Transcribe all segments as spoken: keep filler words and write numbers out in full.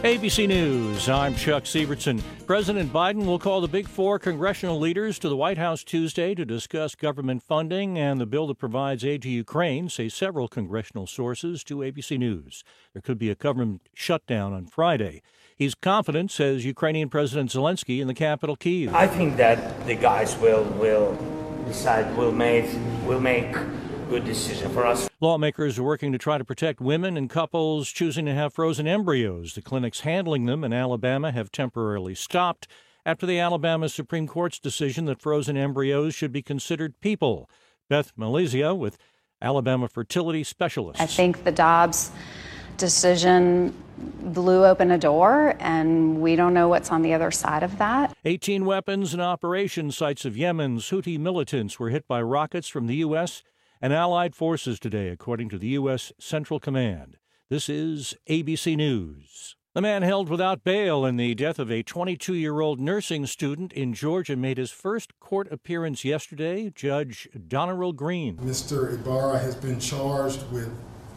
A B C News, I'm Chuck Sievertson. President Biden will call the Big Four congressional leaders to the White House Tuesday to discuss government funding and the bill that provides aid to Ukraine, say several congressional sources to A B C News. There could be a government shutdown on Friday. He's confident, says Ukrainian President Zelensky in the capital, Kyiv. I think that the guys will will decide, will make, will make good decision for us. Lawmakers are working to try to protect women and couples choosing to have frozen embryos. The clinics handling them in Alabama have temporarily stopped after the Alabama Supreme Court's decision that frozen embryos should be considered people. Beth Malizia with Alabama Fertility Specialists. I think the Dobbs decision blew open a door, and we don't know what's on the other side of that. eighteen weapons and operation sites of Yemen's Houthi militants were hit by rockets from the U S and allied forces today, according to the U S Central Command. This is A B C News. The man held without bail in the death of a twenty-two-year-old nursing student in Georgia made his first court appearance yesterday. Judge Donald Green. Mister Ibarra has been charged with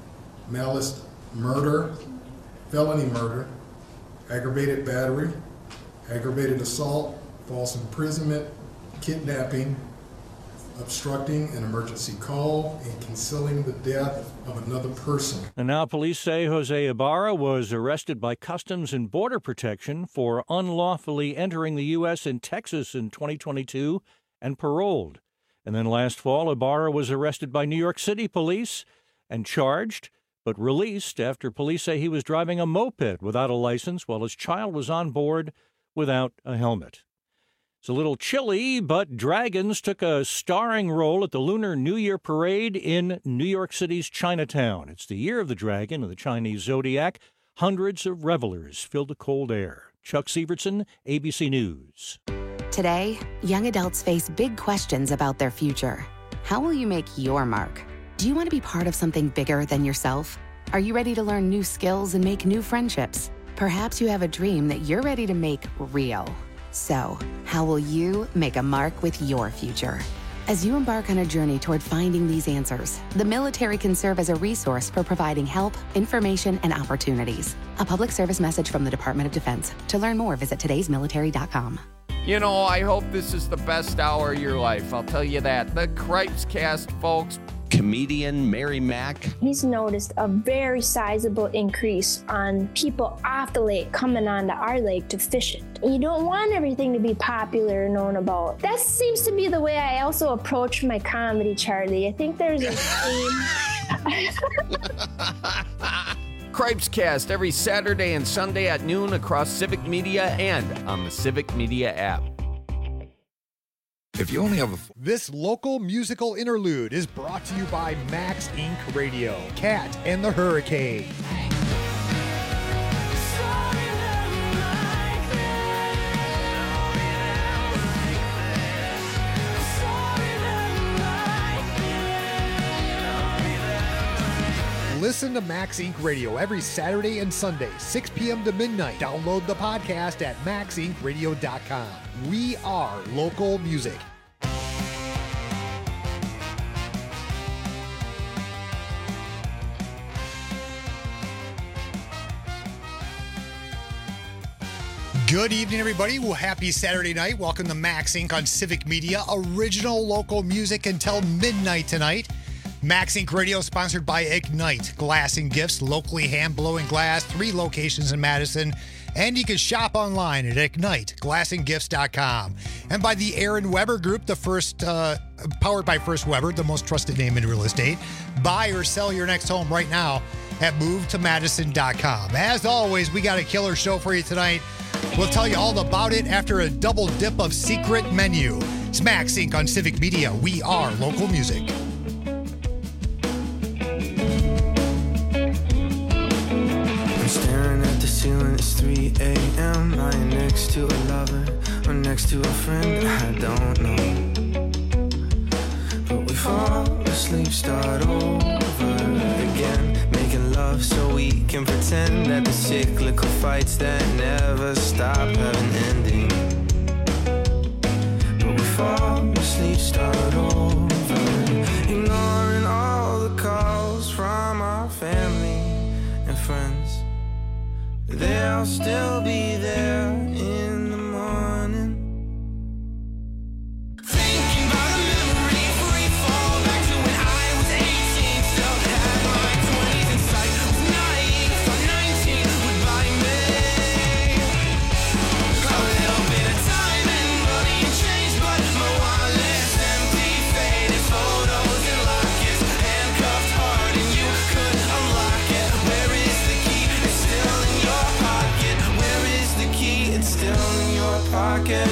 malice murder, felony murder, aggravated battery, aggravated assault, false imprisonment, kidnapping, obstructing an emergency call, and concealing the death of another person. And now police say Jose Ibarra was arrested by Customs and Border Protection for unlawfully entering the U S and Texas in twenty twenty-two and paroled. And then last fall, Ibarra was arrested by New York City police and charged, but released after police say he was driving a moped without a license while his child was on board without a helmet. It's a little chilly, but dragons took a starring role at the Lunar New Year Parade in New York City's Chinatown. It's the year of the dragon of the Chinese zodiac. Hundreds of revelers filled the cold air. Chuck Sievertson, A B C News. Today, young adults face big questions about their future. How will you make your mark? Do you want to be part of something bigger than yourself? Are you ready to learn new skills and make new friendships? Perhaps you have a dream that you're ready to make real. So, how will you make a mark with your future? As you embark on a journey toward finding these answers, the military can serve as a resource for providing help, information, and opportunities. A public service message from the Department of Defense. To learn more, visit todays military dot com. You know, I hope this is the best hour of your life. I'll tell you that. The Cripes Cast, folks. Comedian Mary Mack. He's noticed a very sizable increase on people off the lake coming onto our lake to fish it. You don't want everything to be popular and known about. That seems to be the way I also approach my comedy, Charlie. I think there's a theme. Cripes Cast every Saturday and Sunday at noon across Civic Media and on the Civic Media app. If you only have a... This local musical interlude is brought to you by Max Incorporated. Radio, Cat and the Hurricane. Listen to Max Incorporated. Radio every Saturday and Sunday, six p.m. to midnight. Download the podcast at max inc radio dot com. We are local music. Good evening, everybody. Well, happy Saturday night. Welcome to Max Incorporated on Civic Media. Original local music until midnight tonight. Max Incorporated. Radio sponsored by Ignite Glass and Gifts, locally hand-blowing glass, three locations in Madison. And you can shop online at ignite glass and gifts dot com. And by the Aaron Weber Group, the first, uh, powered by First Weber, the most trusted name in real estate. Buy or sell your next home right now at move to madison dot com. As always, we got a killer show for you tonight. We'll tell you all about it after a double dip of secret menu. It's Max Incorporated on Civic Media. We are local music. I'm staring at the ceiling, it's three a.m. lying next to a lover or next to a friend I don't know. But we fall asleep, start over again, making love so we can pretend that the cyclical fights that never stop have an ending. But we fall asleep, start over, ignoring all the calls from our family and friends. they'll still be there in the morning. Thinking about a memory, free fall back to when I was eighteen, still had my twenties in sight, was naive, thought nineteen would buy me a little bit of time and money and change, but my wallet's empty, faded photos and lockets, handcuffed hard and you could unlock it. Where is the key? It's still in your pocket. Where is the key? It's still in your pocket.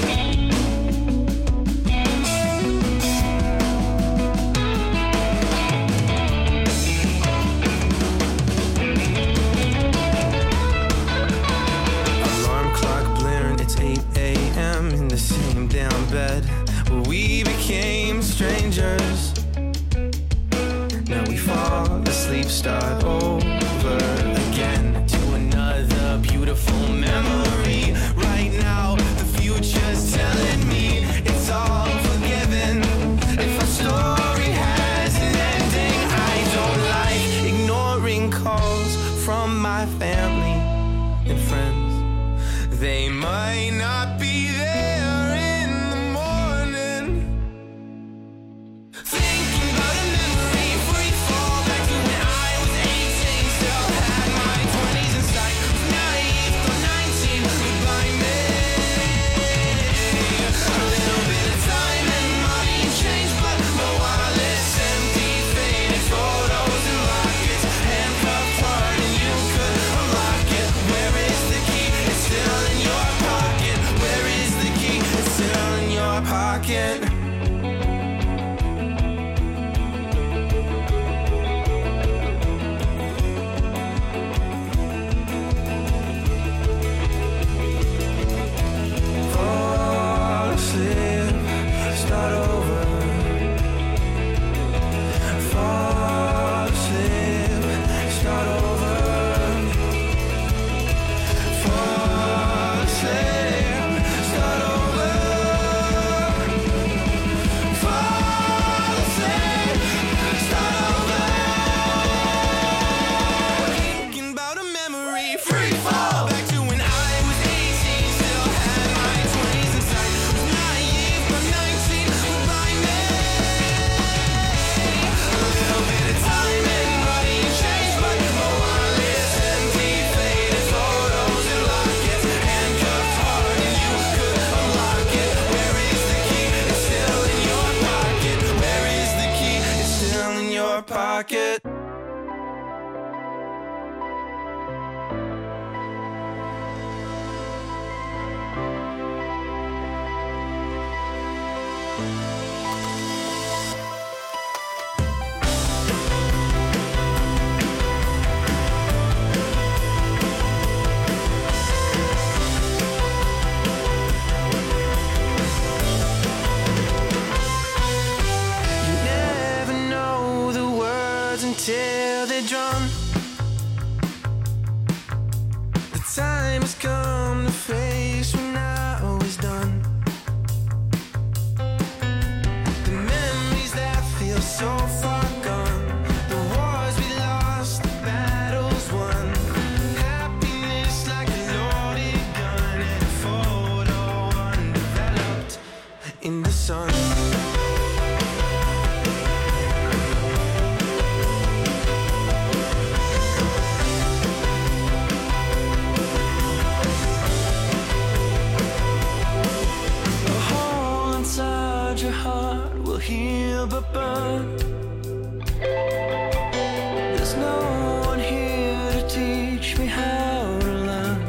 Alarm clock blaring, it's eight a.m. in the same damn bed where we became strangers. Now we fall asleep, start over again to another beautiful memory. Right now, the future's telling me it's all forgiven. If our story has an ending, I don't like ignoring calls from my family and friends. They might not be there in the morning. Thinking about a memory, free fall back to when I was eighteen, still had my twenties in sight, was naive, thought nineteen would buy me a little bit of time and money and change, but my wallet's empty, faded photos and lockets, handcuffed hard and you could unlock it. Where is the key? It's still in your pocket. Where is the key? It's still in your pocket. Fall asleep, start over. Fall asleep, start over. Fall asleep, start over. Fall asleep, start over. Thinking about a memory, free fall back to when I was eighteen, still had my twenties in sight, was naive, but nineteen would buy me a little bit of time and money and change, but my wallet's empty, faded photos and lockets, handcuffed hard and you could unlock it. Where is the key? It's still in your pocket. Where is the key? It's still in your pocket. You never know the words until they're drawn. The time has come to face when now is done. The memories that feel so far gone, the wars we lost, the battles won. Happiness like a loaded gun and a photo undeveloped in the sun. A hole inside your heart will heal but burn. There's no one here to teach me how to learn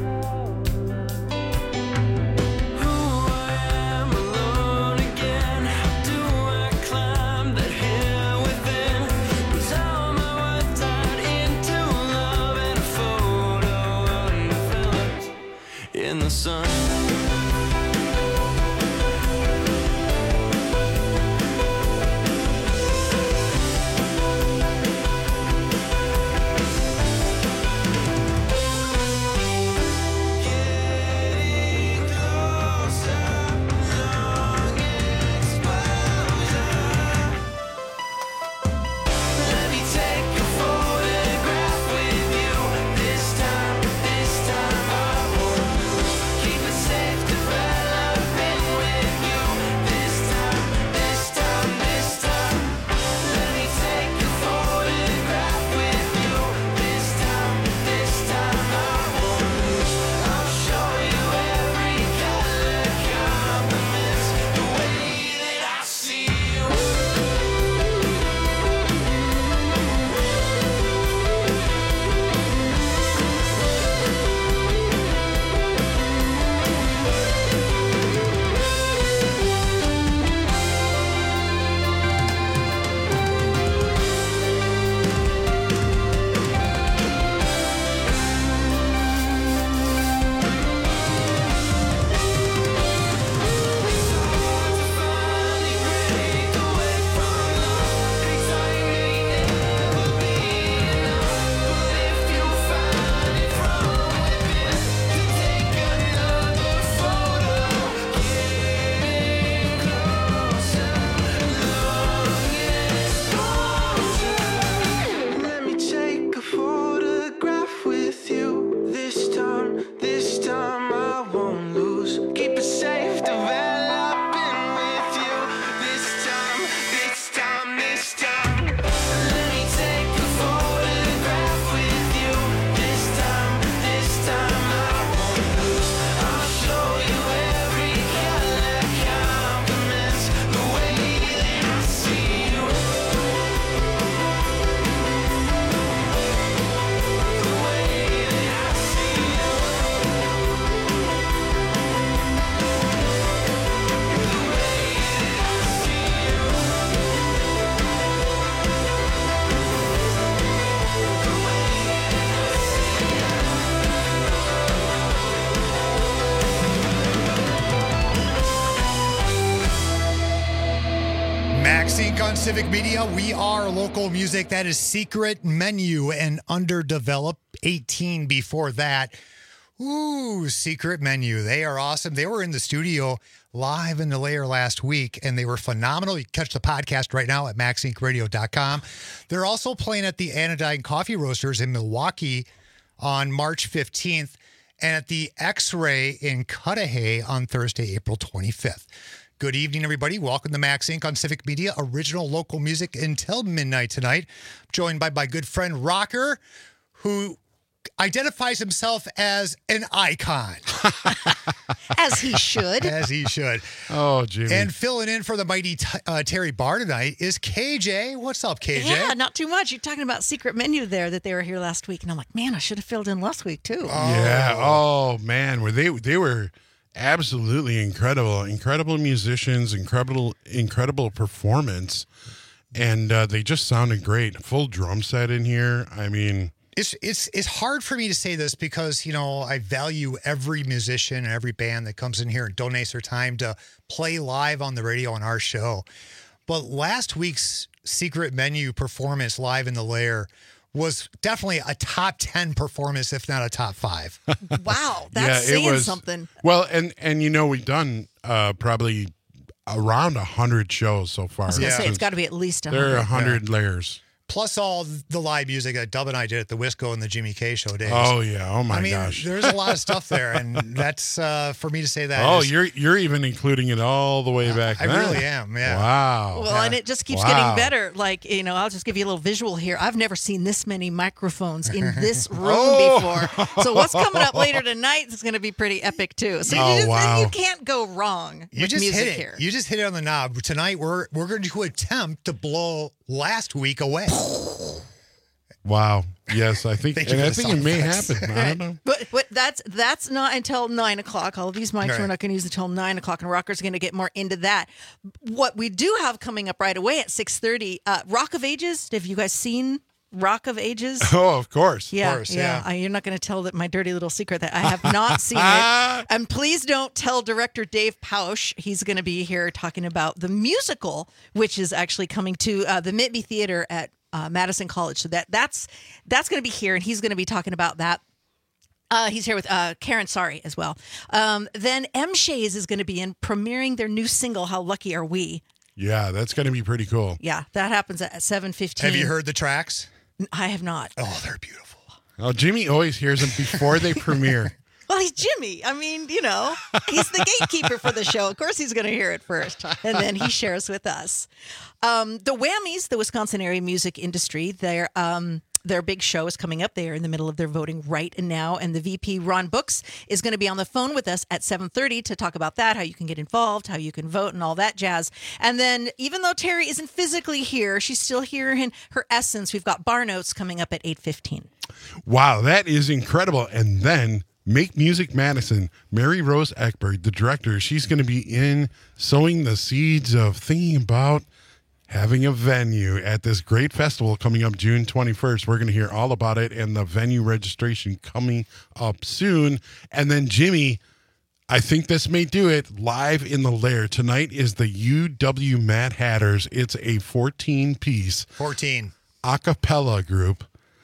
who I am alone again. How do I climb that hill within? Was all my words out into love and a photo undeveloped in the sun? Let me take a photograph with you. This time, this MaxInc on Civic Media. We are local music. That is Secret Menu and Underdeveloped. eighteen before that. Ooh, Secret Menu. They are awesome. They were in the studio live in the layer last week, and they were phenomenal. You can catch the podcast right now at max inc radio dot com. They're also playing at the Anodyne Coffee Roasters in Milwaukee on March fifteenth and at the X-Ray in Cudahy on Thursday, April twenty-fifth. Good evening, everybody. Welcome to MaxInc on Civic Media, original local music until midnight tonight. I'm joined by my good friend Rocker, who identifies himself as an icon. As he should. As he should. Oh, Jimmy. And filling in for the mighty t- uh, Terry Barr tonight is K J. What's up, K J? Yeah, not too much. You're talking about Secret Menu there that they were here last week. And I'm like, man, I should have filled in last week, too. Oh. Yeah. Oh, man. Were they, they were absolutely incredible. Incredible musicians, incredible, incredible performance. And uh, they just sounded great. Full drum set in here. I mean... It's it's it's hard for me to say this because, you know, I value every musician and every band that comes in here and donates their time to play live on the radio on our show. But last week's Secret Menu performance live in the lair was definitely a top ten performance, if not a top five. Wow, that's yeah, saying it was, something. Well, and, and you know, we've done uh, probably around one hundred shows so far. I was going to Yeah. say, it's got to be at least one hundred. There are one hundred yeah. layers. Plus all the live music that Dub and I did at the Wisco and the Jimmy K show days. Oh, yeah. Oh, my I mean, gosh. There's a lot of stuff there, and that's uh, for me to say that. Oh, is, you're you're even including it all the way back I then. really am, yeah. Wow. Well, Yeah. and it just keeps Wow. getting better. Like, you know, I'll just give you a little visual here. I've never seen this many microphones in this room Oh. before. So what's coming up later tonight is going to be pretty epic, too. So Oh, you, just, wow. you can't go wrong You with just music hit it. here. You just hit it on the knob. Tonight, we're we're going to attempt to blow last week away. Wow. Yes, I think, Thank you and for I the think sound it may effects. happen. I don't know. But but that's that's not until nine o'clock. All of these mics Right. we're not going to use until nine o'clock, and Rocker's going to get more into that. What we do have coming up right away at six thirty, uh, Rock of Ages. Have you guys seen Rock of Ages? Oh, of course. Yeah, Of course, yeah. yeah. I, you're not going to tell that my dirty little secret that I have not seen it. And please don't tell director Dave Pausch. He's going to be here talking about the musical, which is actually coming to uh, the Mitby Theater at uh, Madison College. So that that's that's going to be here, and he's going to be talking about that. Uh, he's here with uh, Karen Sari as well. Um, then M. Shays is going to be in premiering their new single, How Lucky Are We? Yeah, that's going to be pretty cool. Yeah, that happens at seven fifteen. Have you heard the tracks? I have not. Oh, they're beautiful. Oh, Jimmy always hears them before they premiere. Well, he's Jimmy. I mean, you know, he's the gatekeeper for the show. Of course, he's going to hear it first, and then he shares with us. Um, the Whammies, the Wisconsin area music industry, their um, their big show is coming up. They are in the middle of their voting right now, and the V P, Ron Books, is going to be on the phone with us at seven thirty to talk about that, how you can get involved, how you can vote, and all that jazz. And then, even though Terry isn't physically here, she's still here in her essence. We've got Bar Notes coming up at eight fifteen. Wow, that is incredible. And then Make Music Madison, Mary Rose Eckberg, the director, she's going to be in sowing the seeds of thinking about having a venue at this great festival coming up June twenty-first. We're going to hear all about it and the venue registration coming up soon. And then Jimmy, I think this may do it, live in the lair. Tonight is the U W Mad Hatters. It's a fourteen-piece fourteen a cappella group.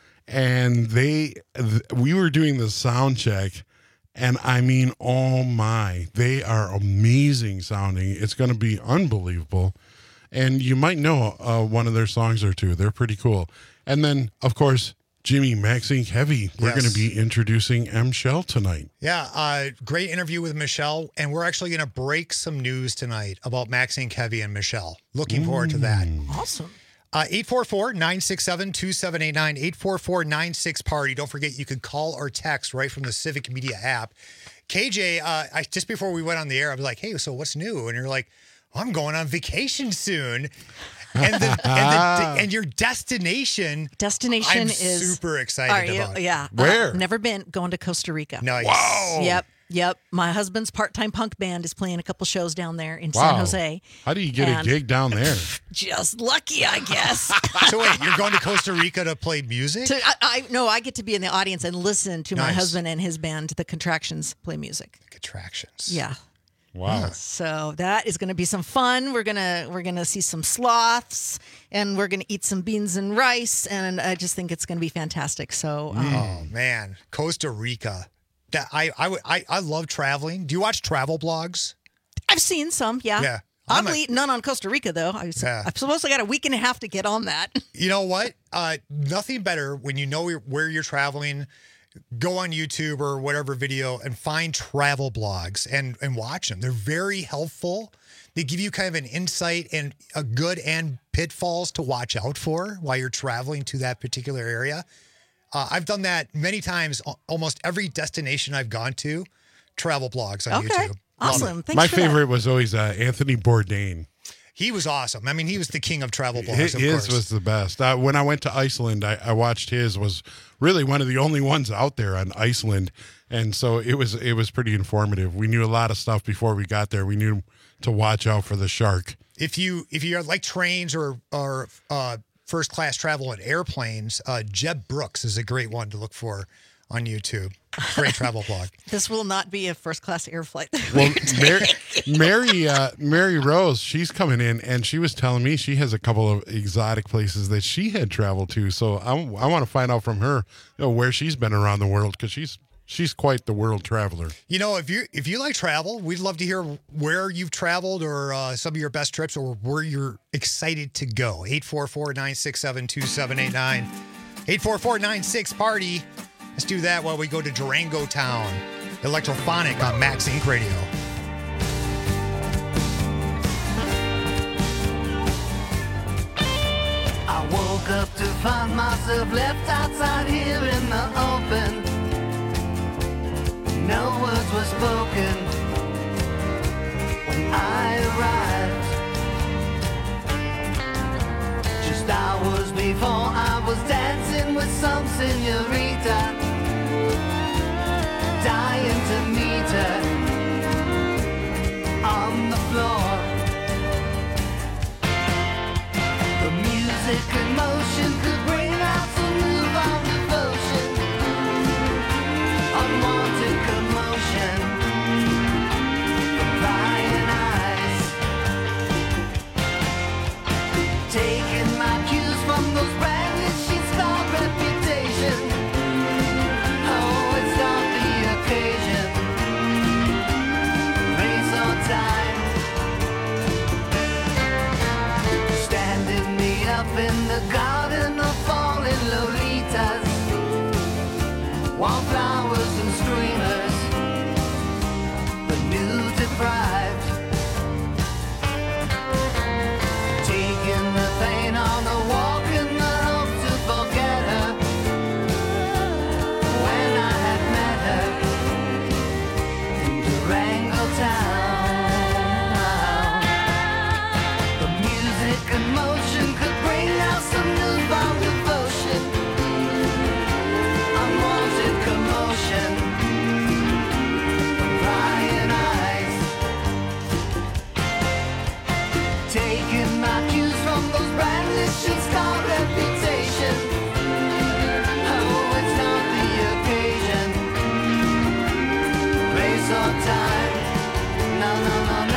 And they, th- we were doing the sound check, and I mean, oh my, they are amazing sounding. It's going to be unbelievable. And you might know uh, one of their songs or two. They're pretty cool. And then, of course, Jimmy, MaxInc Heavy. We're Yes. going to be introducing M. Shell tonight. Yeah, uh, great interview with Michelle, and we're actually going to break some news tonight about MaxInc Heavy and Michelle. Looking forward to that. Awesome. Uh, eight four four, nine six seven, two seven eight nine, eight four four, nine six party. Don't forget, you can call or text right from the Civic Media app. K J, uh, I, just before we went on the air, I was like, hey, so what's new? And you're like, I'm going on vacation soon. And the, and, the, and your destination, Destination I'm is super excited Are you? about. Yeah. Where? Uh, never been. Going to Costa Rica. Nice. Wow. Yep. Yep. My husband's part-time punk band is playing a couple shows down there in Wow. San Jose. How do you get And- a gig down there? Just lucky, I guess. So wait, you're going to Costa Rica to play music? To, I, I no, I get to be in the audience and listen to my Nice. husband and his band, The Contractions, play music. Contractions. Yeah. Wow. So that is going to be some fun. We're going to we're going to see some sloths, and we're going to eat some beans and rice, and I just think it's going to be fantastic. So um, Oh man, Costa Rica. That I I would- I I love traveling. Do you watch travel blogs? I've seen some, yeah. Yeah. I'm a- Oddly, none on Costa Rica though. I was, Yeah. I'm supposed to got a week and a half to get on that. You know what? Uh, nothing better when you know where you're traveling. Go on YouTube or whatever video and find travel blogs and, and watch them. They're very helpful. They give you kind of an insight and a good and pitfalls to watch out for while you're traveling to that particular area. Uh, I've done that many times. Al- Almost every destination I've gone to, travel blogs on Okay. YouTube. Love Awesome. it. Thanks My for that. favorite was always uh, Anthony Bourdain. He was awesome. I mean, he was the king of travel blogs, His, of his course. was the best. Uh, when I went to Iceland, I, I watched his. Was really one of the only ones out there on Iceland, and so it was it was pretty informative. We knew a lot of stuff before we got there. We knew to watch out for the shark. If you if you like trains or or uh, first class travel in airplanes, uh, Jeb Brooks is a great one to look for on YouTube. Great travel blog. This will not be a first class air flight. Well, Mary, Mary, uh, Mary Rose, she's coming in, and she was telling me she has a couple of exotic places that she had traveled to. So I, I want to find out from her, you know, where she's been around the world, because she's she's quite the world traveler. You know, if you if you like travel, we'd love to hear where you've traveled or uh, some of your best trips or where you're excited to go. eight four four, nine six seven, two seven eight nine. eight four four, nine six, party. Let's do that while we go to Durango Town. Electrophonic on Max Inc Radio. I woke up to find myself left outside here in the open. No words were spoken when I arrived. Just hours before I was dancing with some señorita, dying to meet her on the floor. The music and motion could bring out some newfound devotion, unwanted commotion, prying eyes, taking my cues from those brandishing star reputation. Oh, it's not the occasion, race or time, standing me up in the garden of falling Lolitas, wallflowers and streamers, the new deprived, taking the pain on a walk in the hope to forget her. When I had met her in Durango Town, the music and motion could bring out some newfound devotion, unwanted commotion, prying eyes, taking my cues from those brandishing star reputation. Oh, it's not the occasion, place or time. No, no, no, no.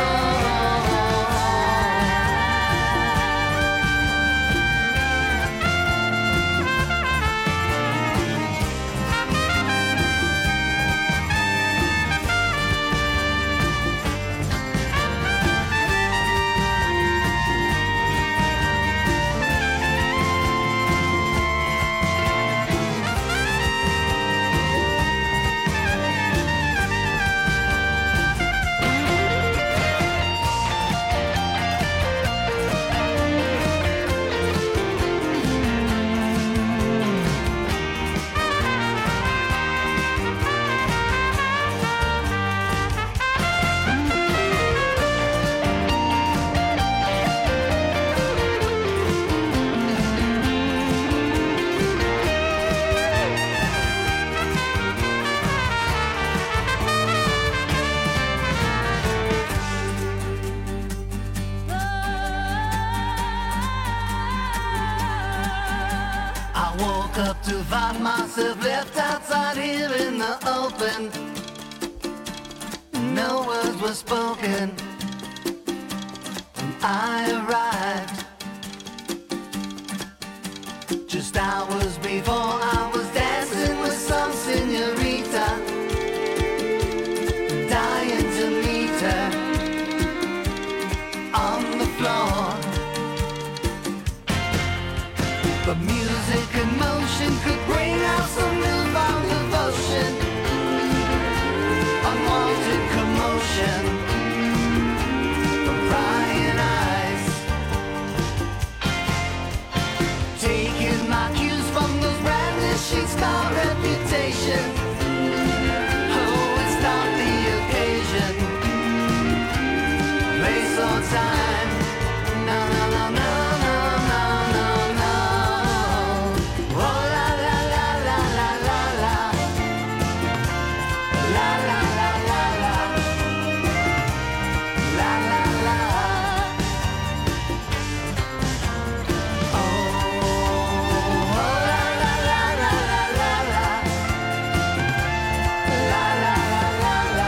I woke up to find myself left outside here in the open. No words were spoken when I arrived. Just hours before I was dancing with some señorita, dying to meet her on the floor. But music and motion could bring out some newfound devotion, unwanted commotion from prying eyes, taking my cues from those brandishing star reputation. Oh, it's not the occasion, place or time. No, no, no, no, no, no, no, no. Oh, la, la, la, la, la, la, la. La, la, la, la, la. La, la, la. Oh, la, la, la, la, la, la, la. La, la, la, la, la.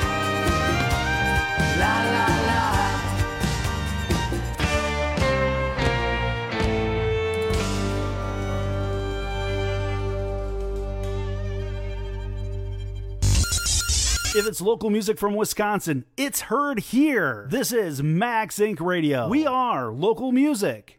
La, la, la. If it's local music from Wisconsin, it's heard here. This is Max Incorporated. Radio. We are local music.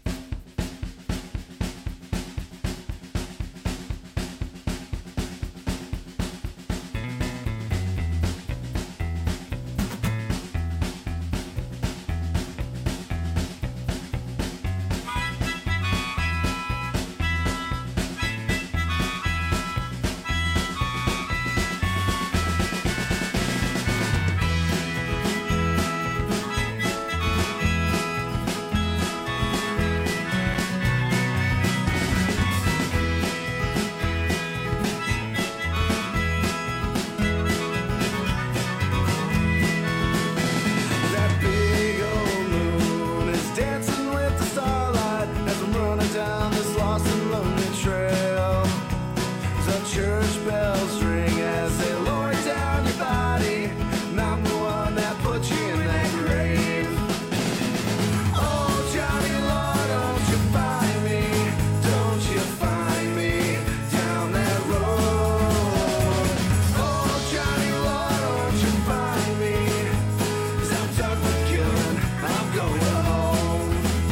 That big old moon is dancing with the starlight as I'm running down this lost and lonely trail. The church bells ring as they lower down your body, and I'm the one that put you in that grave. Oh, Johnny Lord, don't you find me, don't you find me down that road. Oh, Johnny Lord, don't you find me, 'cause I'm done with killing, I'm going home.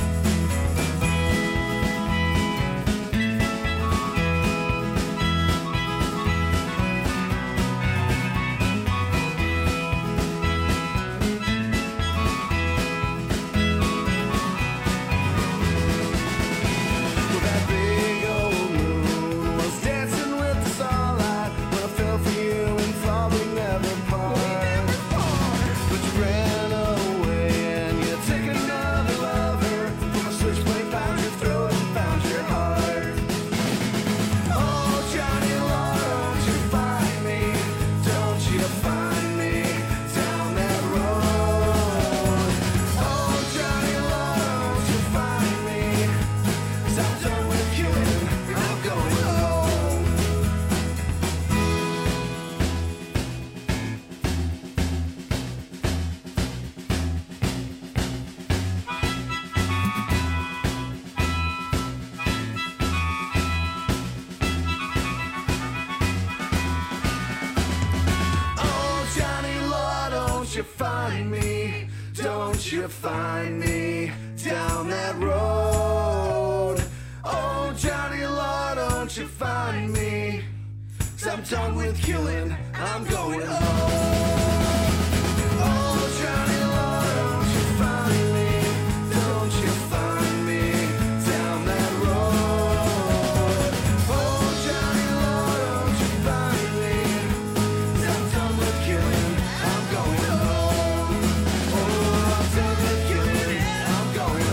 Well, that big old moon was dancing with the starlight when I fell for you and thought we'd never part. But you ran away and you took another lover. From a switchblade found your throat and found your heart. Oh, Johnny Lord, don't you find me, don't you find me down that road. Oh, Johnny Lord, don't you find me, 'cause I'm done with killing, I'm going home. Oh, Johnny Lord, don't you find me, don't you find me down that road. Oh, Johnny Lord, don't you find me, 'cause I'm done with killing, I'm going home. Oh, Johnny Lord, don't you find me, don't you find me down that road. Oh, Johnny Lord, don't you find me, 'cause I'm done with killing, I'm going home. Oh, I'm done with killing, I'm going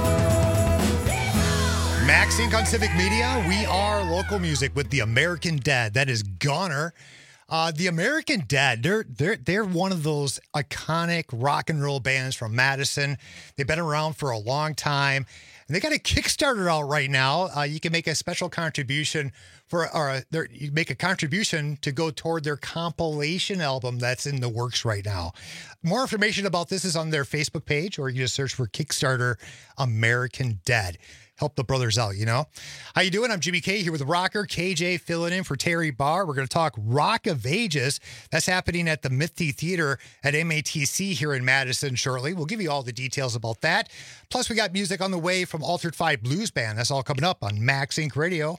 home. Max Inc on Civic Media. We are local music with the American Dead. That is Goner. Uh, the American Dead, they're they're they're one of those iconic rock and roll bands from Madison. They've been around for a long time, and they got a Kickstarter out right now. Uh, you can make a special contribution for or their, you make a contribution to go toward their compilation album that's in the works right now. More information about this is on their Facebook page, or you just search for Kickstarter American Dead. Help the brothers out, you know? How you doing? I'm Jimmy K here with Rocker K J filling in for Terry Barr. We're going to talk Rock of Ages. That's happening at the Mithy Theater at M A T C here in Madison shortly. We'll give you all the details about that. Plus, we got music on the way from Altered Five Blues Band. That's all coming up on Max Inc Radio.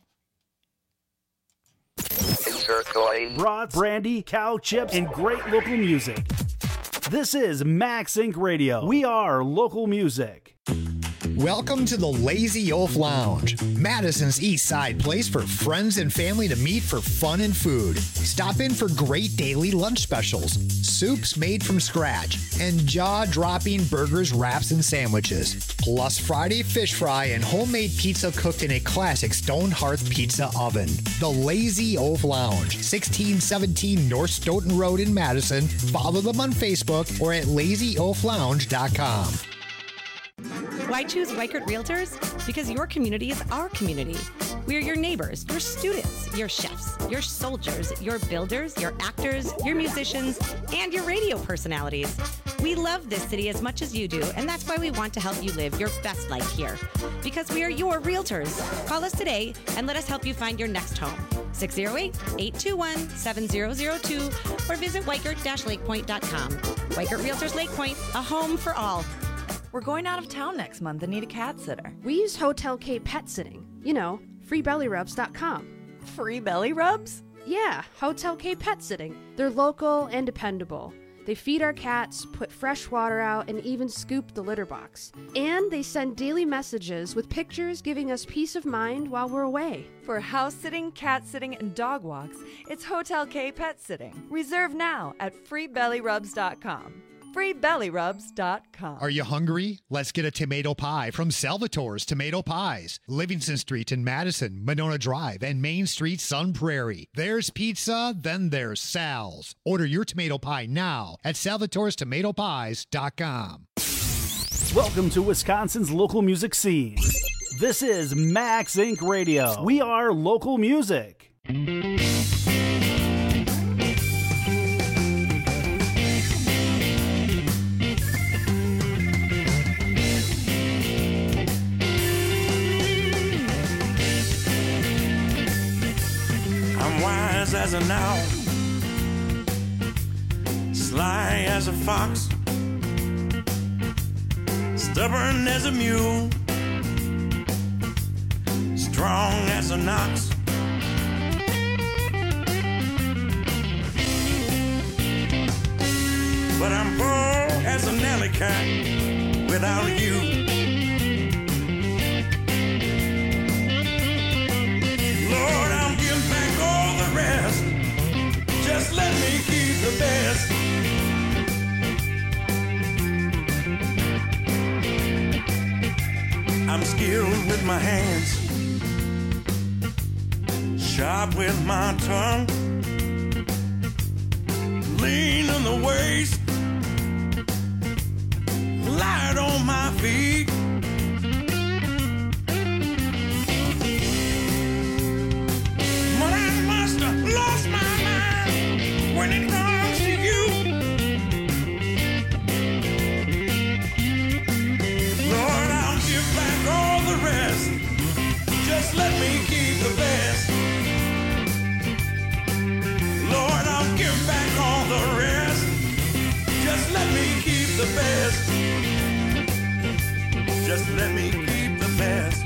Brats, brandy, cow chips, and great local music. This is Max Inc Radio. We are local music. Welcome to the Lazy Oaf Lounge, Madison's East Side place for friends and family to meet for fun and food. Stop in for great daily lunch specials, soups made from scratch, and jaw-dropping burgers, wraps, and sandwiches. Plus Friday fish fry and homemade pizza cooked in a classic stone hearth pizza oven. The Lazy Oaf Lounge, sixteen seventeen North Stoughton Road in Madison. Follow them on Facebook or at lazy oaf lounge dot com. Why choose Weichert Realtors? Because your community is our community. We are your neighbors, your students, your chefs, your soldiers, your builders, your actors, your musicians, and your radio personalities. We love this city as much as you do, and that's why we want to help you live your best life here. Because we are your realtors. Call us today and let us help you find your next home. six oh eight, eight two one, seven oh oh two or visit weichert dash lake point dot com. Weichert Realtors Lake Point, a home for all. We're going out of town next month and need a cat sitter. We use Hotel K Pet Sitting. You know, free belly rubs dot com. Free belly rubs? Yeah, Hotel K Pet Sitting. They're local and dependable. They feed our cats, put fresh water out, and even scoop the litter box. And they send daily messages with pictures giving us peace of mind while we're away. For house sitting, cat sitting, and dog walks, it's Hotel K Pet Sitting. Reserve now at free belly rubs dot com. free belly rubs dot com. Are you hungry? Let's get a tomato pie from Salvatore's Tomato Pies. Livingston Street in Madison, Monona Drive, and Main Street, Sun Prairie. There's pizza, then there's Sal's. Order your tomato pie now at salvatores tomato pies dot com. Welcome to Wisconsin's local music scene. This is Max Inc Radio. We are local music. Wise as an owl, sly as a fox, stubborn as a mule, strong as an ox. But I'm poor as an alley cat without you. Lord, I'll give back all the rest. Just let me keep the best. I'm skilled with my hands, sharp with my tongue, lean on the waist, light on my feet. Lost my mind when it comes to you. Lord, I'll give back all the rest. Just let me keep the best. Lord, I'll give back all the rest. Just let me keep the best. Just let me keep the best.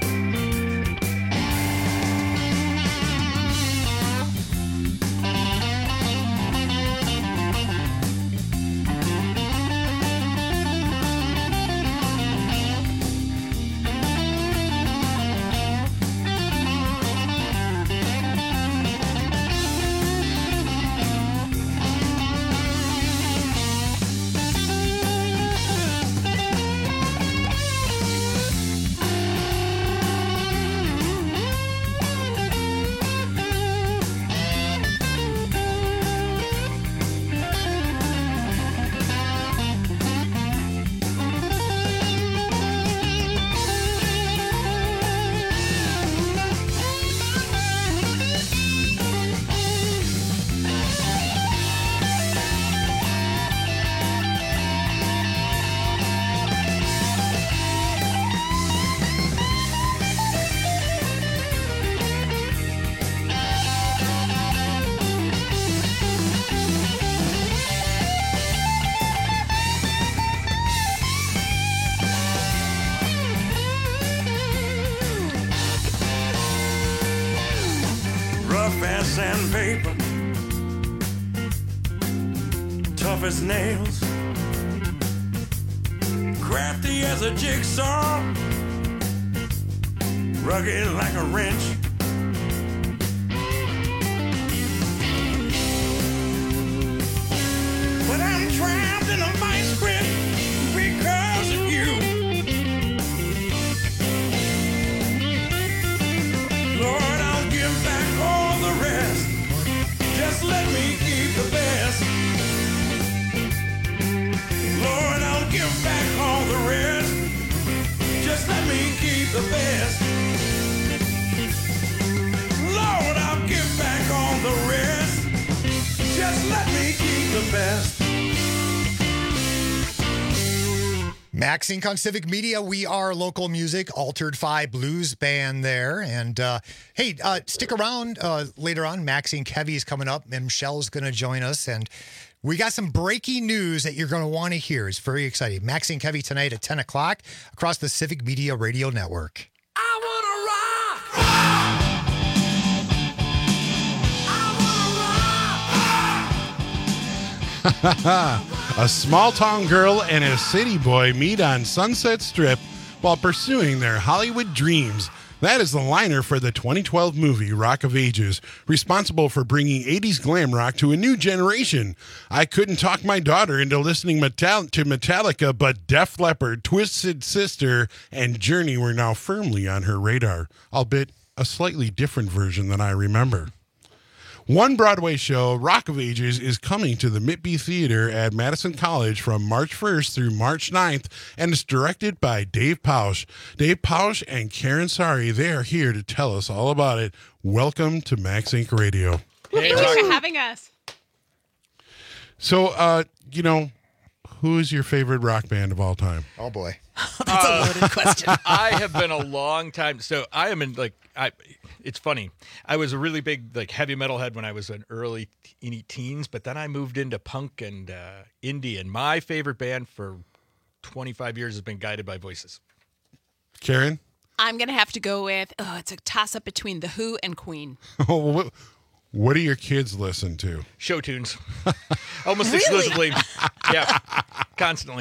tough as nails, crafty as a jigsaw, rugged like a wrench. But I'm trapped in a vice grip because of you. Lord, I'll give back all the rest. Just let me keep the best. Lord, I'll give back all the rest. Just let me keep the best. Lord, I'll give back all the rest. Just let me keep the best. Max Inc on Civic Media. We are local music, Altered Phi Blues Band there. And uh, hey, uh, stick around uh, later on. Max Inc Heavy is coming up, and Michelle's going to join us. And we got some breaking news that you're going to want to hear. It's very exciting. Max Inc Heavy tonight at ten o'clock across the Civic Media Radio Network. A small town girl and a city boy meet on Sunset Strip while pursuing their Hollywood dreams. That is the liner for the twenty twelve movie Rock of Ages, responsible for bringing eighties glam rock to a new generation. I couldn't talk my daughter into listening Metal- to Metallica, but Def Leppard, Twisted Sister, and Journey were now firmly on her radar, albeit a slightly different version than I remember. One Broadway show, Rock of Ages, is coming to the Mitby Theater at Madison College from March first through March ninth, and it's directed by Dave Pausch. Dave Pausch and Karen Sari, they are here to tell us all about it. Welcome to Max Inc Radio. Hey, thanks for having us. So, uh, you know, who is your favorite rock band of all time? Oh, boy. That's a loaded question. I have been a long time. So I am in like, I, it's funny. I was a really big like heavy metal head when I was an early teeny teens, but then I moved into punk and uh, indie. And my favorite band for twenty-five years has been Guided by Voices. Karen? I'm going to have to go with, oh, it's a toss-up between The Who and Queen. what, what do your kids listen to? Show tunes. Almost Really? exclusively. Yeah, constantly.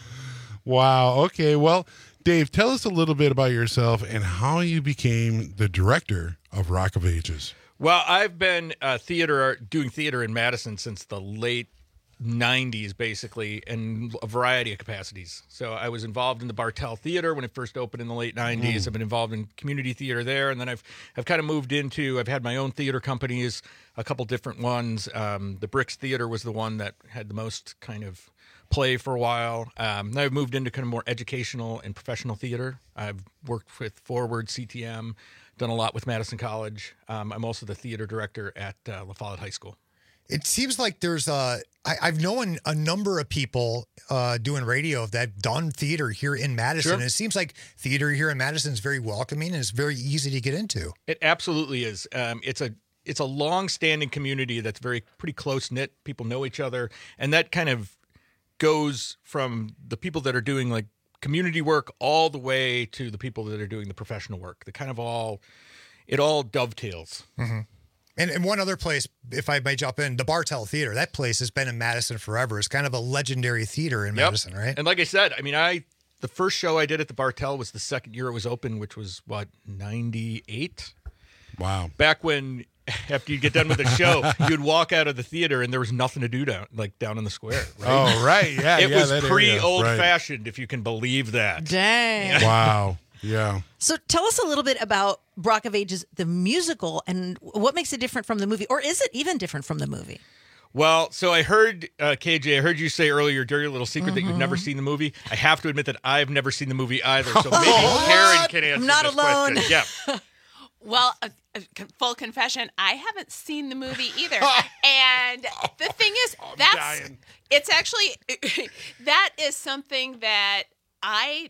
Wow. Okay. Well, Dave, tell us a little bit about yourself and how you became the director of Rock of Ages. Well, I've been uh, theater doing theater in Madison since the late nineties, basically, in a variety of capacities. So I was involved in the Bartell Theater when it first opened in the late nineties. Mm. I've been involved in community theater there, and then I've I've kind of moved into. I've had my own theater companies, a couple different ones. Um, the Bricks Theater was the one that had the most kind of play for a while. Um, now I've moved into kind of more educational and professional theater. I've worked with Forward, C T M, done a lot with Madison College. Um, I'm also the theater director at uh, La Follette High School. It seems like there's a, I, I've known a number of people uh, doing radio that have done theater here in Madison. Sure. And it seems like theater here in Madison is very welcoming and it's very easy to get into. It absolutely is. Um, it's a it's a long-standing community that's very pretty close-knit. People know each other, and that kind of goes from the people that are doing like community work all the way to the people that are doing the professional work. The kind of all, it all dovetails. Mm-hmm. And, and one other place, if I may jump in, the Bartell Theater. That place has been in Madison forever. It's kind of a legendary theater in Yep. Madison, right? And like I said, I mean, I the first show I did at the Bartell was the second year it was open, which was what, ninety-eight? Wow. Back when after you get done with the show, you'd walk out of the theater and there was nothing to do down like down in the square. Right? Oh, right. Yeah. it yeah, was that area. pre-old Right. fashioned, if you can believe that. Dang. Wow. Yeah. So tell us a little bit about Rock of Ages, the musical, and what makes it different from the movie, or is it even different from the movie? Well, so I heard, uh, K J, I heard you say earlier, your dirty little secret, that you've Mhm. never seen the movie. I have to admit that I've never seen the movie either, so maybe Karen can answer I'm not this alone. question. Yeah. Well, uh, uh, con- full confession, I haven't seen the movie either. And the thing is, that's dying. it's actually that is something that I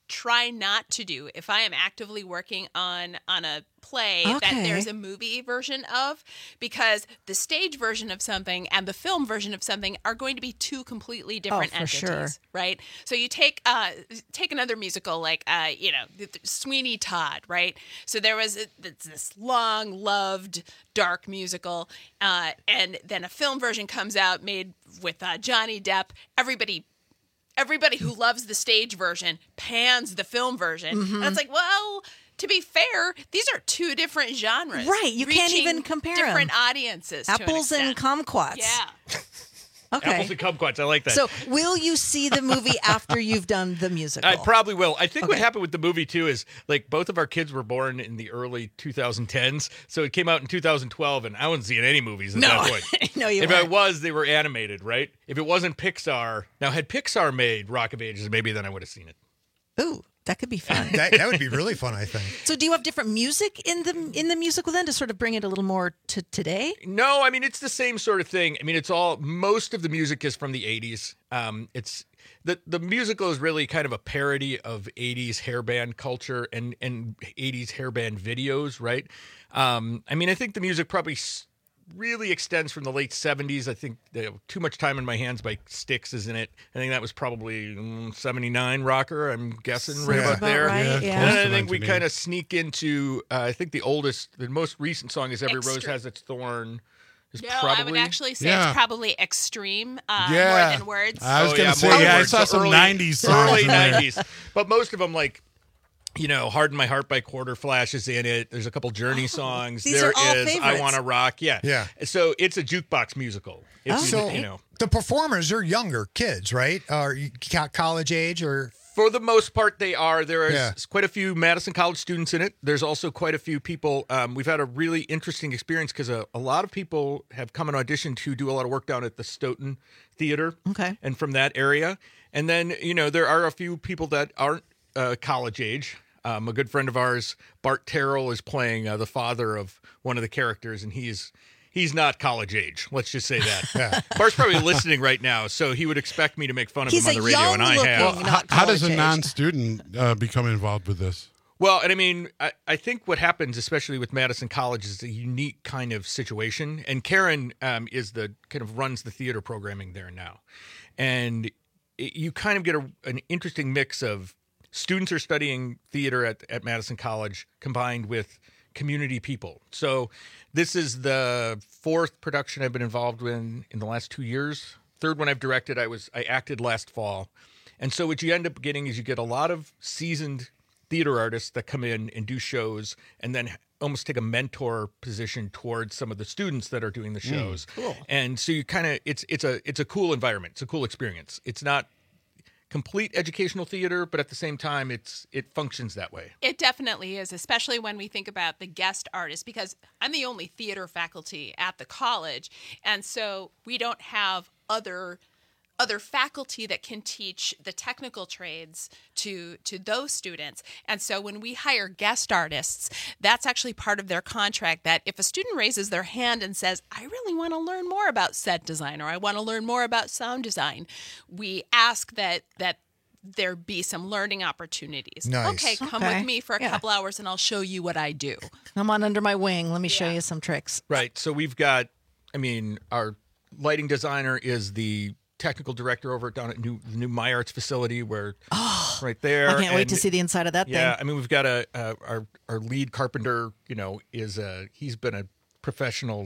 try not to do if I am actively working on on a play Okay. that there's a movie version of, because the stage version of something and the film version of something are going to be two completely different for entities, sure. right? So you take uh take another musical like uh you know th- th- Sweeney Todd, right? So there was a, th- this long loved dark musical, uh, and then a film version comes out made with uh, Johnny Depp. Everybody. Everybody who loves the stage version pans the film version. Mhm. And it's like, well, to be fair, these are two different genres. Right, you can't reaching even compare 'em. different audiences. to an Apples and extent. kumquats. Yeah. Okay. Apples and kumquats. I like that. So, will you see the movie after you've done the musical? I probably will. I think what Okay. happened with the movie too is like both of our kids were born in the early twenty tens, so it came out in two thousand twelve, and I wasn't seeing any movies at No. that point. No, you If weren't. I was, they were animated, right? If it wasn't Pixar, now had Pixar made Rock of Ages, maybe then I would have seen it. Ooh, that could be fun. That, that would be really fun, I think. So, do you have different music in the in the musical then to sort of bring it a little more to today? No, I mean it's the same sort of thing. I mean it's all most of the music is from the eighties. Um, it's the the musical is really kind of a parody of eighties hairband culture and and eighties hairband videos, right? Um, I mean I think the music probably s- really extends from the late seventies. I think the Too Much Time in My Hands by Styx is in it. I think that was probably mm, seventy-nine rocker, I'm guessing, right Yeah. about About there. right, Yeah, yeah. And close then I to think that we to me. kind of sneak into, uh, I think the oldest, the most recent song is Every Rose Extreme. Has Its Thorn. Is No, probably, I would actually say Yeah. it's probably extreme, uh, Yeah. more than words. I was Oh, gonna yeah, say, more yeah, I words. saw So some early- nineties songs early in there. nineties, but most of them like, you know, Harden My Heart by Quarter Flash is in it. There's a couple Journey songs. these There are all is I favorites. Want to Rock. Yeah, Yeah. So it's a jukebox musical. It's, So you know, the performers are younger kids, right? Or you- co- college age, or for the most part, they are. There is Yeah. quite a few Madison College students in it. There's also quite a few people. Um, we've had a really interesting experience because a, a lot of people have come and auditioned to do a lot of work down at the Stoughton Theater. Okay. And from that area. And then, you know, there are a few people that aren't uh, college age. Um, a good friend of ours, Bart Terrell, is playing uh, the father of one of the characters, and he's he's not college age. Let's just say that. Yeah. Bart's probably listening right now, so he would expect me to make fun of He's him on a the radio, and I young-looking- have. Well, How, not how does a college-aged. non-student uh, become involved with this? Well, and I mean, I, I think what happens, especially with Madison College, is a unique kind of situation. And Karen um, is the kind of runs the theater programming there now, and it, you kind of get a, an interesting mix of students are studying theater at at Madison College combined with community people. So this is the fourth production I've been involved in in the last two years. Third one I've directed. I was I acted last fall, and so what you end up getting is you get a lot of seasoned theater artists that come in and do shows and then almost take a mentor position towards some of the students that are doing the shows. cool. And so you kind of it's it's a it's a cool environment. It's a cool experience. It's not complete educational theater, but at the same time it's it functions that way. It definitely is, especially when we think about the guest artists, because I'm the only theater faculty at the college, and so we don't have other other faculty that can teach the technical trades to to those students. And so when we hire guest artists, that's actually part of their contract, that if a student raises their hand and says, I really want to learn more about set design, or I want to learn more about sound design, we ask that that there be some learning opportunities. Nice. Okay, come Okay. with me for a Yeah. couple hours and I'll show you what I do. Come on under my wing. Let me show you some tricks. Right. So we've got I mean, our lighting designer is the technical director over at down at new the new My Arts facility, where Oh, right there. I can't wait And- to see the inside of that Yeah, thing. I mean, we've got a, a our our lead carpenter. You know, is a he's been a professional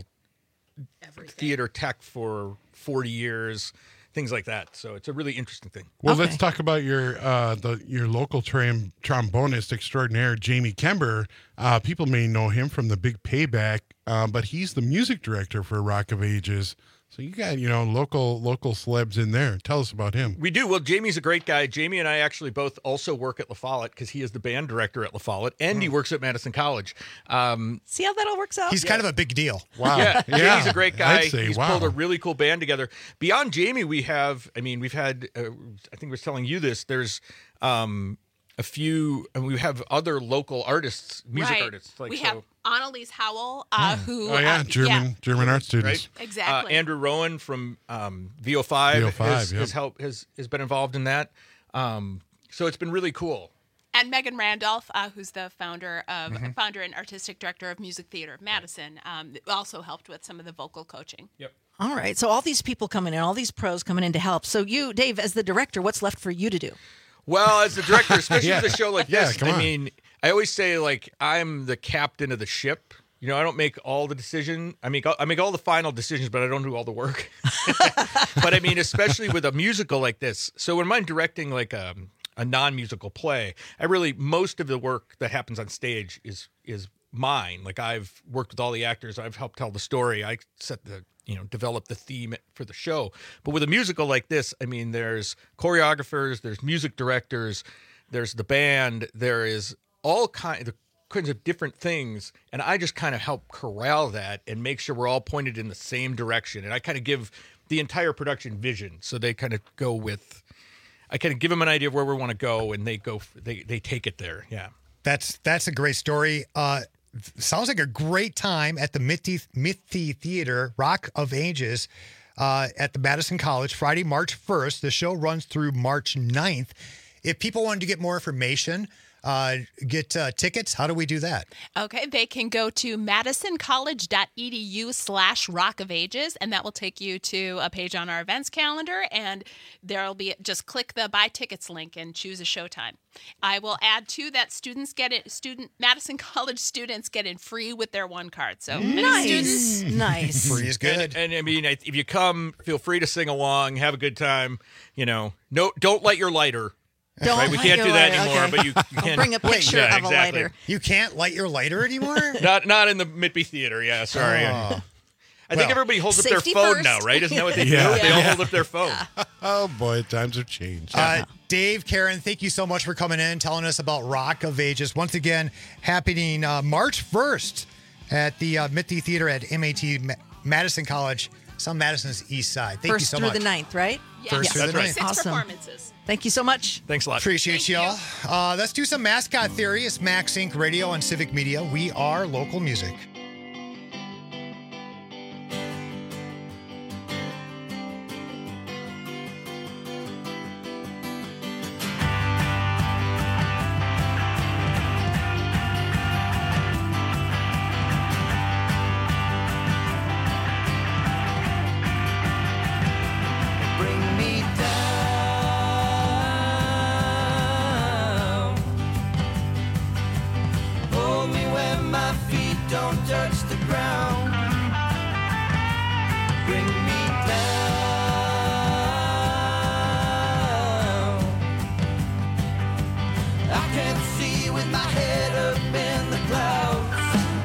theater tech for forty years, things like that. So it's a really interesting thing. Well, let's talk about your uh, the your local tram, trombonist extraordinaire, Jamie Kember. Uh, people may know him from The Big Payback, uh, but he's the music director for Rock of Ages. So you got, you know, local local celebs in there. Tell us about him. We do. Well, Jamie's a great guy. Jamie and I actually both also work at La Follette because he is the band director at La Follette, and he works at Madison College. Um, See how that all works out? he's kind of a big deal. Wow. Yeah, Yeah, Jamie's a great guy. I'd say, He's wow. pulled a really cool band together. Beyond Jamie, we have, I mean, we've had, uh, I think I was telling you this, there's um, a few, and we have other local artists, music Right. artists. Like we so, have Annalise Howell, uh, who Oh yeah, uh, German German art students. right? Exactly. Uh, Andrew Rowan from um, V O five, V O five, has, yep. has helped has has been involved in that. Um, so it's been really cool. And Megan Randolph, uh, who's the founder of Mhm. founder and artistic director of Music Theater of Madison, um, also helped with some of the vocal coaching. Yep. All right. So all these people coming in, all these pros coming in to help. So you, Dave, as the director, what's left for you to do? Well, as the director, especially Yeah. with a show like Yeah, this, come I on. mean, I always say like I'm the captain of the ship. You know, I don't make all the decision. I make I make all the final decisions, but I don't do all the work. But I mean, especially with a musical like this. So when I'm directing like a, a non-musical play, I really most of the work that happens on stage is is mine. Like I've worked with all the actors. I've helped tell the story. I set the you know develop the theme for the show. But with a musical like this, I mean, there's choreographers, there's music directors, there's the band, there is all kind of kinds of different things, and I just kind of help corral that and make sure we're all pointed in the same direction. And I kind of give the entire production vision, so they kind of go with. I kind of give them an idea of where we want to go, and they go. They they take it there. Yeah, That's that's a great story. Uh, sounds like a great time at the Mithy, Mithy Theater, Rock of Ages, uh, at the Madison College, Friday, March first. The show runs through March ninth. If people wanted to get more information, uh, get uh, tickets, how do we do that? Okay, they can go to madisoncollege.edu slash Rock of Ages, and that will take you to a page on our events calendar, and there'll be, just click the buy tickets link and choose a showtime. I will add too that students get it, student Madison College students get in free with their one card. So many Nice. students. Nice. Free is good. And, and I mean, if you come, feel free to sing along, have a good time. You know, no, don't light your lighter. Don't right? We light can't your do that lighter, anymore. okay. But you, you I'll can bring a picture yeah, of a exactly. lighter. You can't light your lighter anymore? Not not in the Mitby Theater. Yeah, sorry. Oh. I Well, think everybody holds up their safety phone first. now, right? Isn't that what they Yeah. do? They all Yeah. hold up their phone. Oh boy, times have changed. Uh, Dave, Karen, thank you so much for coming in, telling us about Rock of Ages. Once again, happening uh, March first at the uh, Mithy Theater at M A T Ma- Madison College, some Madison's East Side. Thank First you so through much. the ninth, right? First through the That's right. ninth. Six Awesome. performances. Thank you so much. Thanks a lot. Appreciate y'all. Uh, let's do some mascot theory. It's Max Inc Radio and Civic Media. We are local music. Bring me down. Hold me where my feet don't touch the ground. Bring me down. I can't see with my head up in the clouds.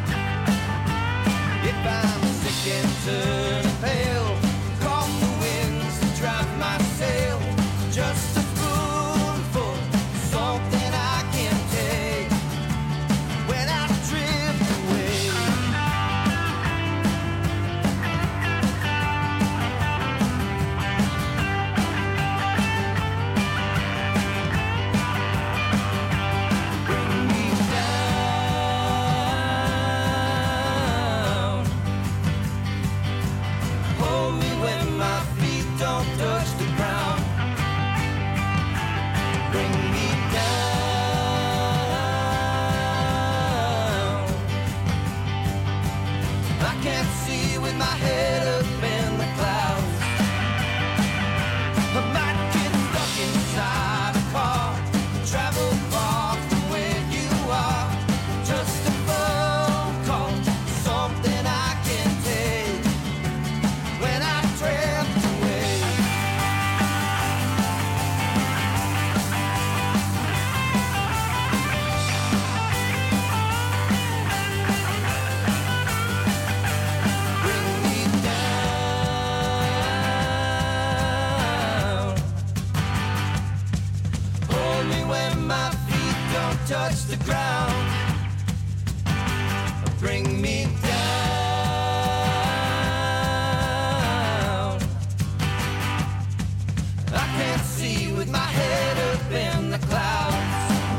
If I'm sick and turn pale, call the winds to drive my sail. Just a spoonful, something I can take when I drift away. Bring me down. Hold me when my feet don't touch the ground. Bring me down. I can't see with my head up in the clouds. I might get stuck inside a car, travel far from where you are. Just a phone call, something I can take when I drift away. Bring me down. Hold me when my feet don't touch the ground. Bring me down. I can't see with my head up in the clouds.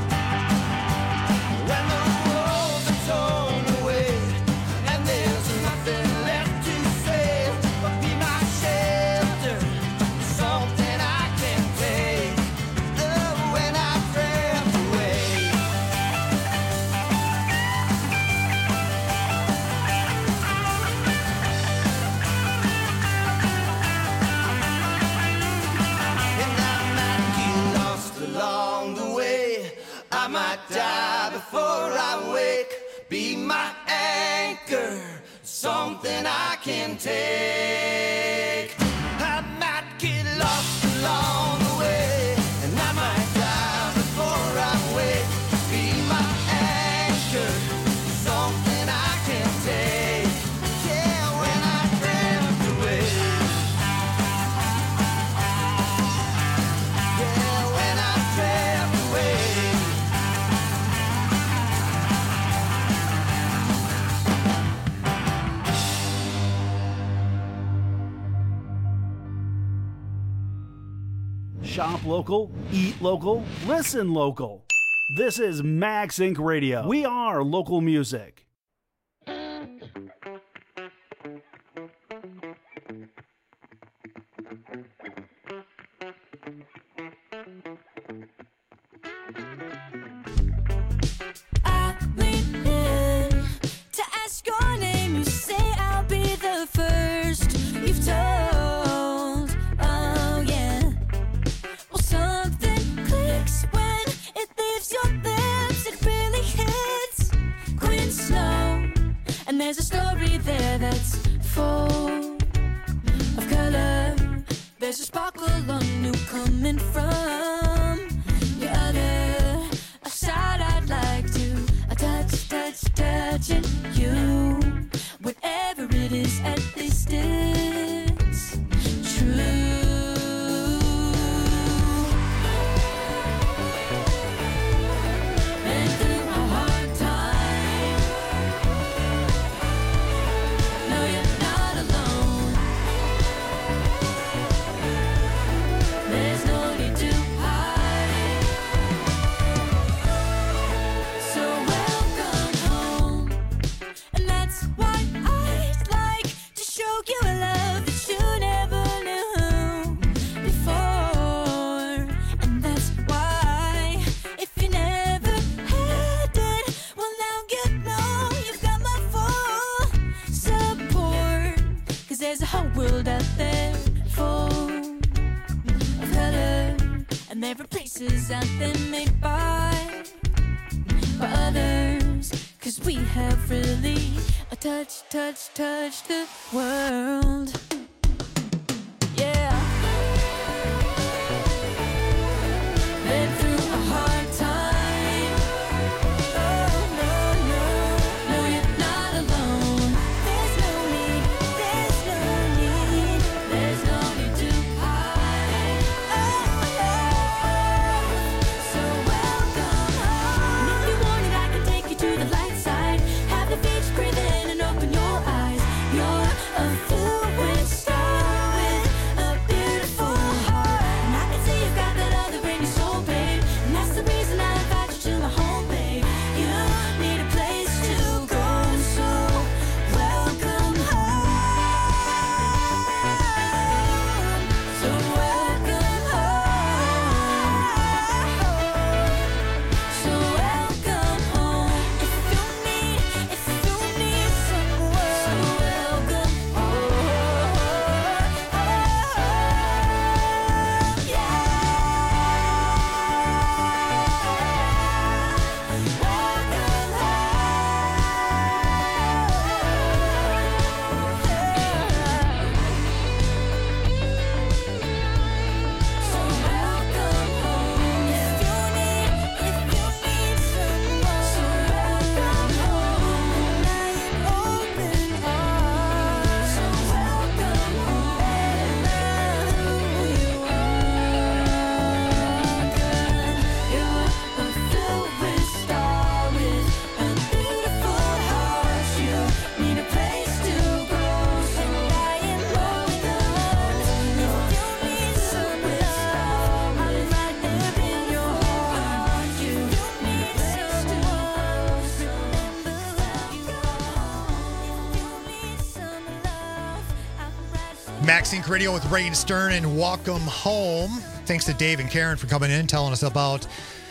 When the walls are torn away and there's nothing left to say, but be my shelter, something I can take. Oh, when I drift away. something I can take. I might get lost along the way, and I might die before I wake. Be my anchor, something I can take. Yeah, when I drift away. Yeah, when I drift away. Shop local, eat local, listen local. This is Max Inc Radio. We are local music. I lean in to ask your name. You say I'll be the first you've told. Oh yeah. Well, something clicks when it leaves your lips. It really hits Queen Snow, and there's a story there that's full of color. There's a sparkle on you coming from your other side. I'd like to I touch, touch, touching you. Whatever it is, at least it's true. Been through a hard time. No, you're not alone. There's no need to hide. So welcome home. And that's why I'd like to show you a love that you never knew before. And that's why, if you never had it, well now you know you've got my full support. 'Cause there's a whole world out there full of color, and there are places out there made by by others. 'Cause we have really a touch, touch, touch the world. Yeah. Been through a hard time. Oh no, no, no, you're not alone. There's no need, there's no need, there's no need to hide. Oh, oh, so welcome home. And if you want it, I can take you to the light side. Have the beach, breathe in and open your eyes. You're a fluid star with a beautiful heart. And I can see you've got that other in your soul, babe. And that's the reason I invite you to my home, babe. You need a place to go, so welcome home. So welcome home. So welcome home. If you need, if you need someone, so welcome home. Yeah. So welcome home. If you need, if you need someone, so welcome home. Open arms. So welcome home. Who you are, girl. You're a fluid star with a beautiful heart. You need a place to go, so I am open. If you need some love, I'm right there in your heart. You need someone, remember where you are. If you need some love, I'm right. Max Inc Radio with Ray and Stern, and welcome home. Thanks to Dave and Karen for coming in, telling us about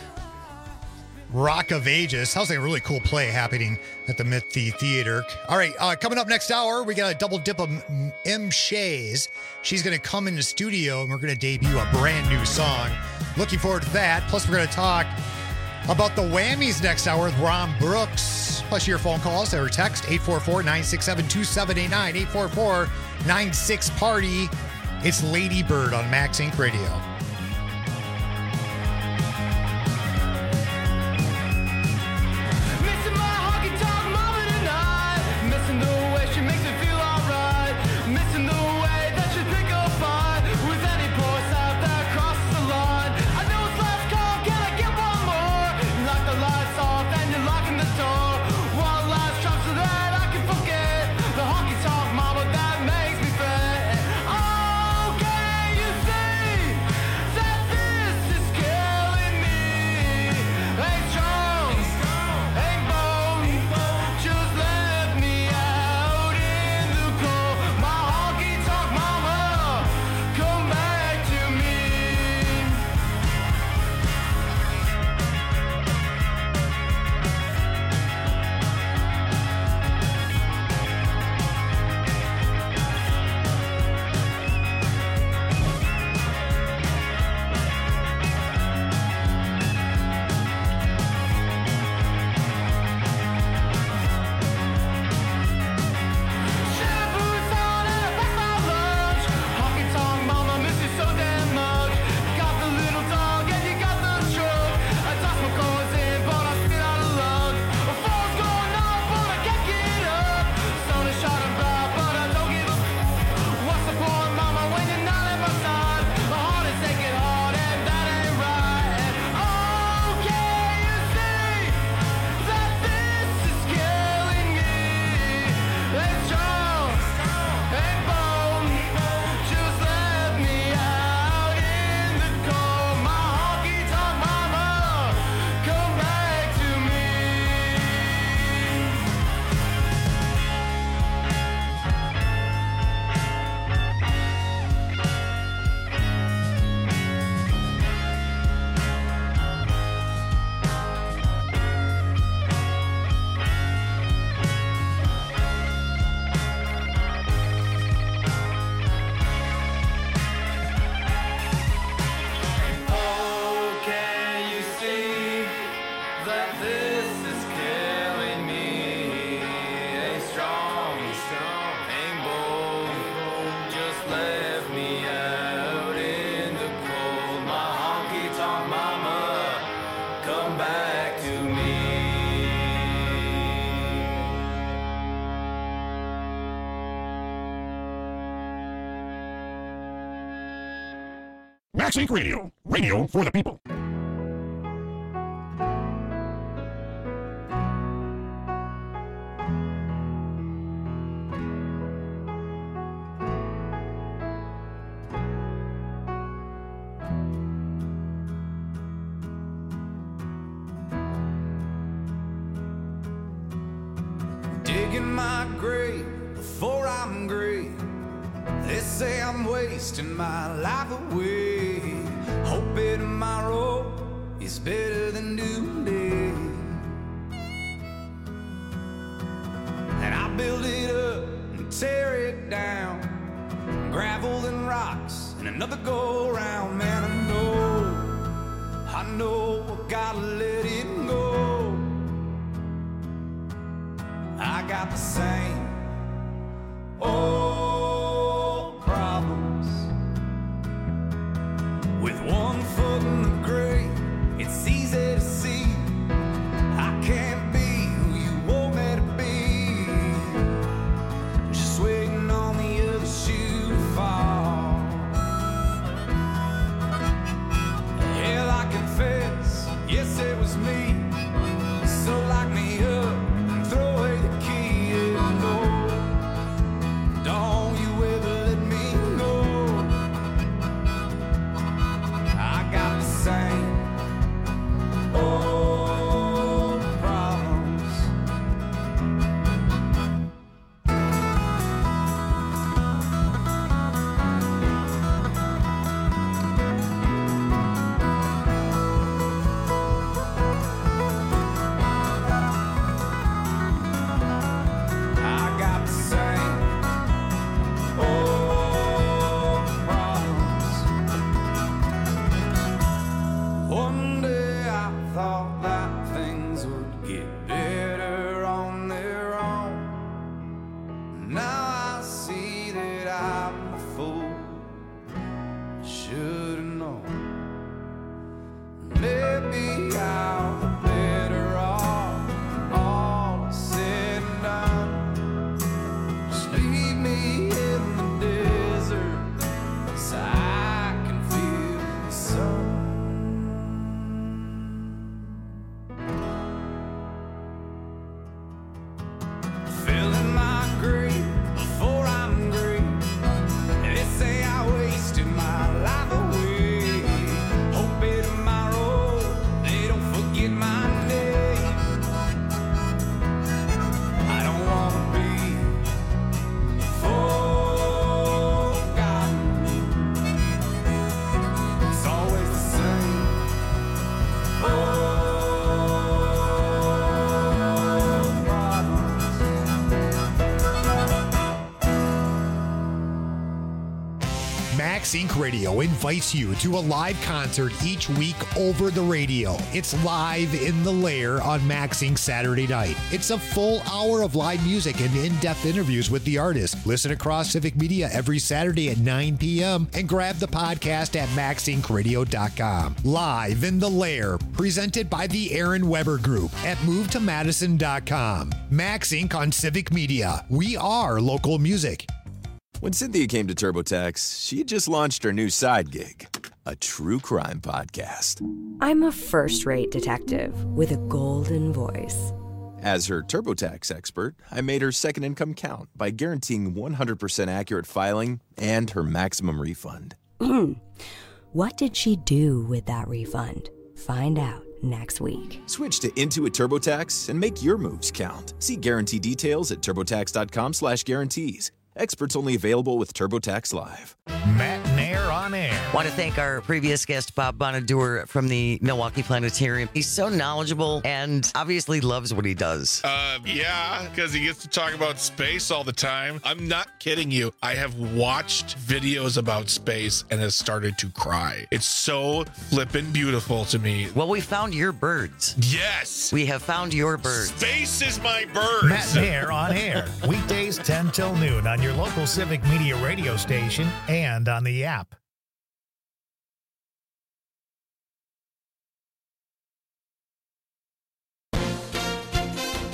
Rock of Ages. Sounds like a really cool play happening at the Mythi Theater. All right, uh, coming up next hour, we got a double dip of M. M. Shays. She's going to come in the studio, and we're going to debut a brand new song. Looking forward to that. Plus, we're going to talk about the whammies next hour with Ron Brooks. Plus your phone calls or text eight four four, nine six seven, two seven eight nine, eight four four, nine six party. It's Lady Bird on Max Inc Radio. Missing my honky tonk mama tonight. Missing the way she makes me feel alright. Missing the way that she pick a fight with any poor side that crosses the line. I know it's last call, can I get one more? You lock the lights off and you're locking the door. One last drop so that I can forget the honky tonk mama that makes me fret. Oh, can you see that this is killing me? Ain't strong, ain't bold, just left me out in the cold. My honky tonk mama, come back to me. Shampoo's on and I pack my lunch. Honky tonk mama, miss you so damn much. Got the little dog and you got the truck. I toss my coins in, but I spit out of luck. A phone's going off, but I can't get up. Sun is shining bright, but I don't give a f- What's the point, mama, when you're not at my side? My heart is aching hard and that ain't right. Oh, can you see that this is killing me? Ain't strong, ain't bold, just left me out in the cold. My honky tonk mama, come back to me. Oh, can you see that this is killing me? Ain't strong, ain't bold, just left me out in the cold. My honky tonk mama, come back to me. Max Inc Radio. Radio for the people. Digging my grave before I'm great. They say I'm wasting my life away. Hoping tomorrow is better than today. And I build it up and tear it down. Gravel and rocks and another go round. Man, I know, I know I gotta let it go. I got the same old problems. With one foot in the grave, it's easy to see I can't be who you want me to be. Just waiting on the other shoe to fall. Max Incorporated. Radio invites you to a live concert each week over the radio. It's Live in the Lair on Max Incorporated Saturday night. It's a full hour of live music and in-depth interviews with the artist. Listen across Civic Media every Saturday at nine p.m. and grab the podcast at max inc radio dot com. Live in the Lair, presented by the Aaron Weber Group at move to madison dot com. Max Incorporated on Civic Media. We are local music. When Cynthia came to TurboTax, she just launched her new side gig, a true crime podcast. I'm a first-rate detective with a golden voice. As her TurboTax expert, I made her second income count by guaranteeing one hundred percent accurate filing and her maximum refund. What did she do with that refund? Find out next week. Switch to Intuit TurboTax and make your moves count. See guarantee details at turbotax dot com slash guarantees. Experts only available with TurboTax Live. Matt Nair on air. Want to thank our previous guest, Bob Bonaduer from the Milwaukee Planetarium. He's so knowledgeable and obviously loves what he does. Uh, yeah, because he gets to talk about space all the time. I'm not kidding you. I have watched videos about space and have started to cry. It's so flippin' beautiful to me. Well, we found your birds. Yes. We have found your birds. Space is my birds. Matt Nair on air. Weekdays ten till noon on your local Civic Media radio station and on the app.